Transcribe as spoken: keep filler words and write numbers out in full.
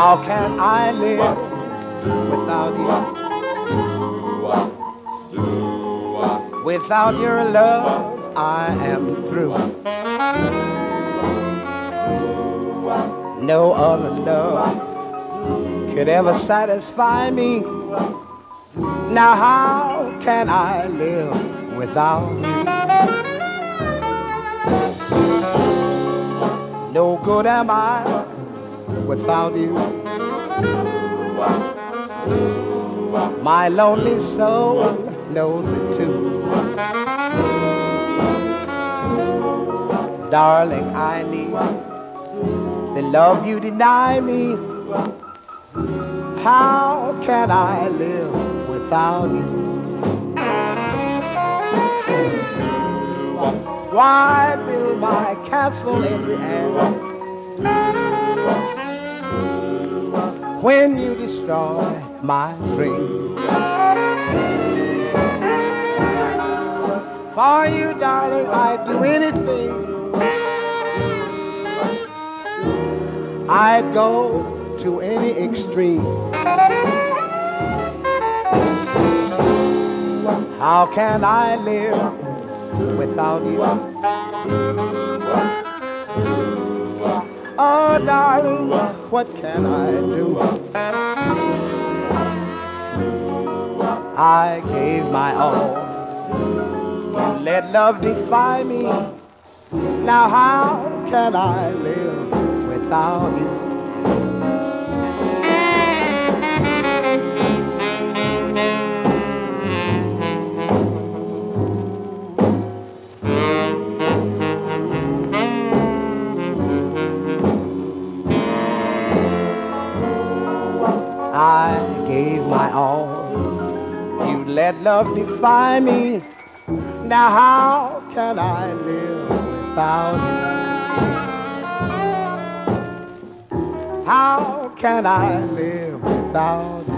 How can I live without you? Without your love, I am through. No other love could ever satisfy me. Now how can I live without you? No good am I without you. My lonely soul knows it too. Darling, I need the love you deny me. How can I live without you? Why build my castle in the air when you destroy my dream? For you, darling, I'd do anything. I'd go to any extreme. How can I live without you? Oh, darling, what can I do? I gave my all. Let love defy me. Now how can I live without you? I gave my all. You let love defy me. Now how can I live without you? How can I live without you?